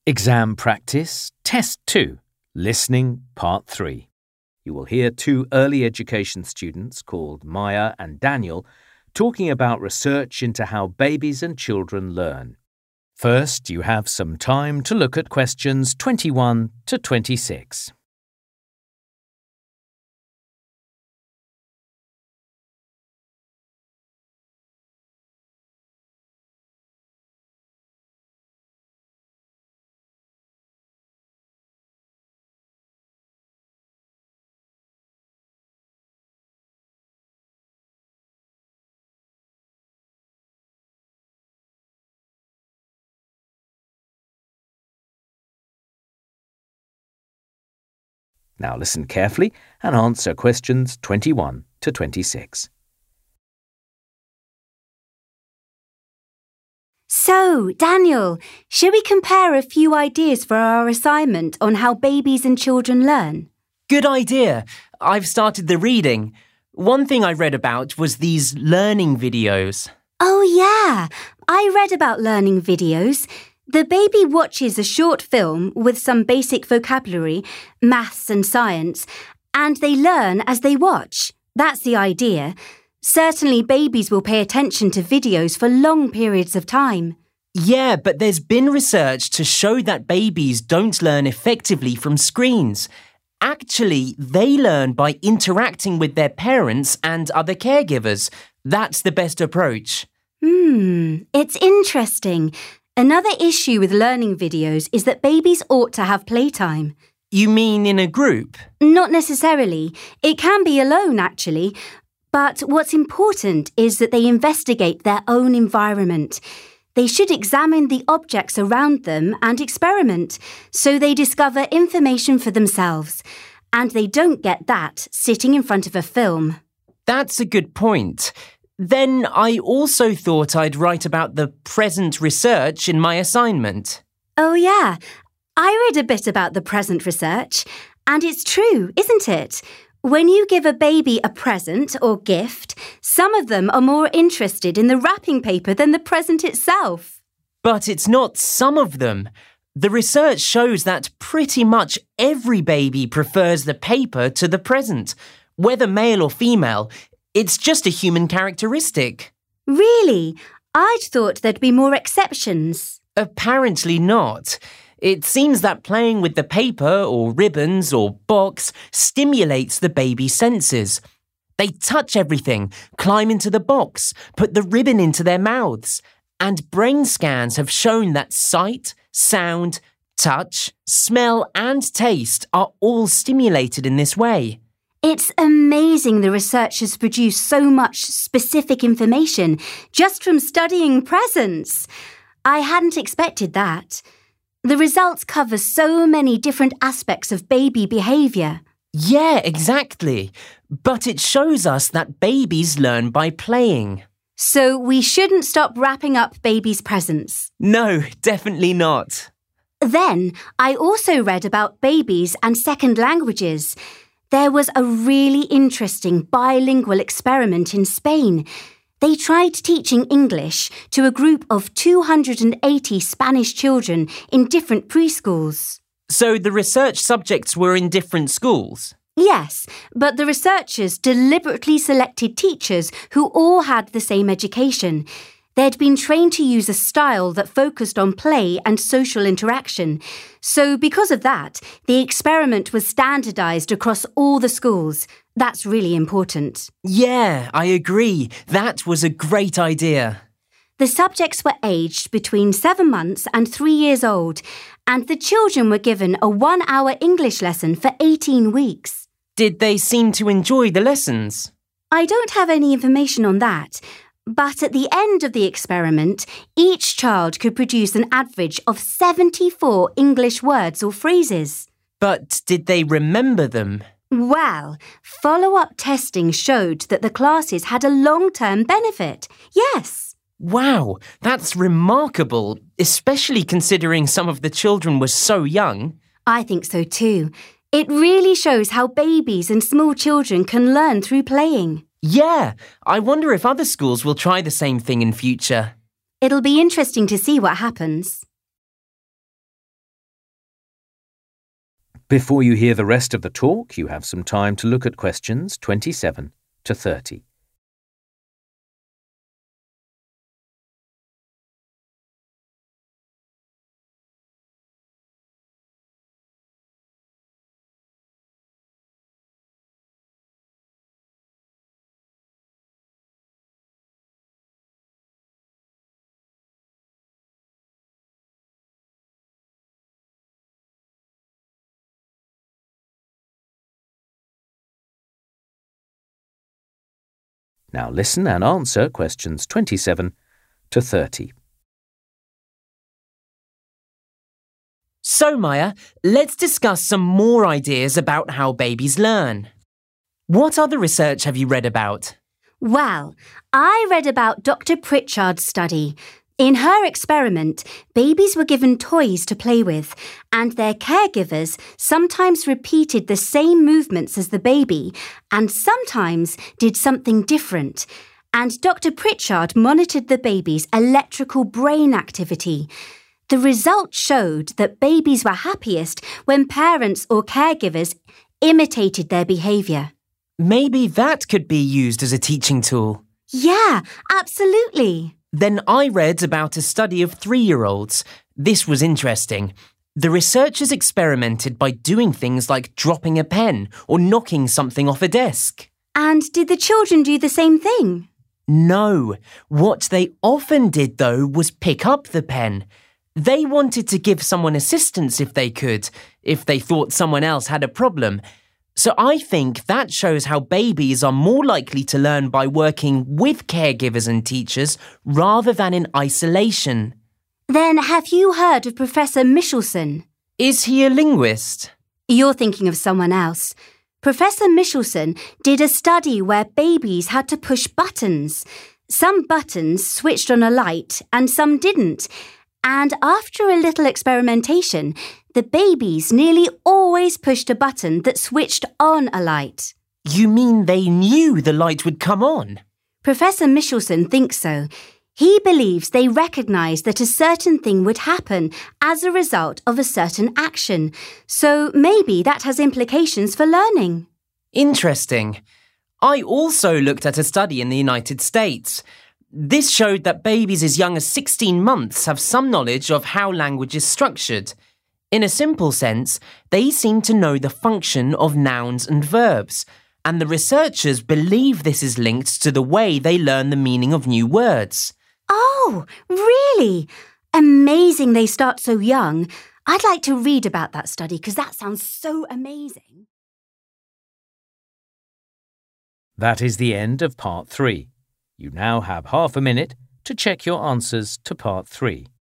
Exam practice, test 2, listening, part 3. You will hear 2 early education students called Maya and Daniel talking about research into how babies and children learn. First, you have some time to look at questions 21 to 26. Now listen carefully and answer questions 21 to 26. So, Daniel, shall we compare a few ideas for our assignment on how babies and children learn? Good idea. I've started the reading. One thing I read about was these learning videos. Oh, yeah. I read about learning videos. The baby watches a short film with some basic vocabulary, maths and science, and they learn as they watch. That's the idea. Certainly babies will pay attention to videos for long periods of time. Yeah, but there's been research to show that babies don't learn effectively from screens. Actually, they learn by interacting with their parents and other caregivers. That's the best approach. It's interesting. Another issue with learning videos is that babies ought to have playtime. You mean in a group? Not necessarily. It can be alone, actually. But what's important is that they investigate their own environment. They should examine the objects around them and experiment, so they discover information for themselves. And they don't get that sitting in front of a film. That's a good point. Then I also thought I'd write about the present research in my assignment. Oh, yeah. I read a bit about the present research, and it's true, isn't it? When you give a baby a present or gift, some of them are more interested in the wrapping paper than the present itself. But it's not some of them. The research shows that pretty much every baby prefers the paper to the present, whether male or female. It's just a human characteristic. Really? I'd thought there'd be more exceptions. Apparently not. It seems that playing with the paper or ribbons or box stimulates the baby's senses. They touch everything, climb into the box, put the ribbon into their mouths. And brain scans have shown that sight, sound, touch, smell and taste are all stimulated in this way. It's amazing the researchers produce so much specific information just from studying presents. I hadn't expected that. The results cover so many different aspects of baby behaviour. Yeah, exactly. But it shows us that babies learn by playing. So we shouldn't stop wrapping up babies' presents. No, definitely not. Then I also read about babies and second languages. There was a really interesting bilingual experiment in Spain. They tried teaching English to a group of 280 Spanish children in different preschools. So the research subjects were in different schools? Yes, but the researchers deliberately selected teachers who all had the same education. They'd been trained to use a style that focused on play and social interaction. So because of that, the experiment was standardised across all the schools. That's really important. Yeah, I agree. That was a great idea. The subjects were aged between 7 months and 3 years old, and the children were given a 1-hour English lesson for 18 weeks. Did they seem to enjoy the lessons? I don't have any information on that. But at the end of the experiment, each child could produce an average of 74 English words or phrases. But did they remember them? Well, follow-up testing showed that the classes had a long-term benefit. Yes. Wow, that's remarkable, especially considering some of the children were so young. I think so too. It really shows how babies and small children can learn through playing. Yeah, I wonder if other schools will try the same thing in future. It'll be interesting to see what happens. Before you hear the rest of the talk, you have some time to look at questions 27 to 30. Now listen and answer questions 27 to 30. So, Maya, let's discuss some more ideas about how babies learn. What other research have you read about? Well, I read about Dr. Pritchard's study. In her experiment, babies were given toys to play with, and their caregivers sometimes repeated the same movements as the baby and sometimes did something different. And Dr. Pritchard monitored the baby's electrical brain activity. The results showed that babies were happiest when parents or caregivers imitated their behaviour. Maybe that could be used as a teaching tool. Yeah, absolutely. Then I read about a study of 3-year-olds. This was interesting. The researchers experimented by doing things like dropping a pen or knocking something off a desk. And did the children do the same thing? No. What they often did, though, was pick up the pen. They wanted to give someone assistance if they could, if they thought someone else had a problem. So I think that shows how babies are more likely to learn by working with caregivers and teachers rather than in isolation. Then have you heard of Professor Michelson? Is he a linguist? You're thinking of someone else. Professor Michelson did a study where babies had to push buttons. Some buttons switched on a light and some didn't. And after a little experimentation, the babies nearly always pushed a button that switched on a light. You mean they knew the light would come on? Professor Michelson thinks so. He believes they recognised that a certain thing would happen as a result of a certain action. So maybe that has implications for learning. Interesting. I also looked at a study in the United States. This showed that babies as young as 16 months have some knowledge of how language is structured. In a simple sense, they seem to know the function of nouns and verbs, and the researchers believe this is linked to the way they learn the meaning of new words. Oh, really? Amazing they start so young. I'd like to read about that study because that sounds so amazing. That is the end of part 3. You now have half a minute to check your answers to part 3.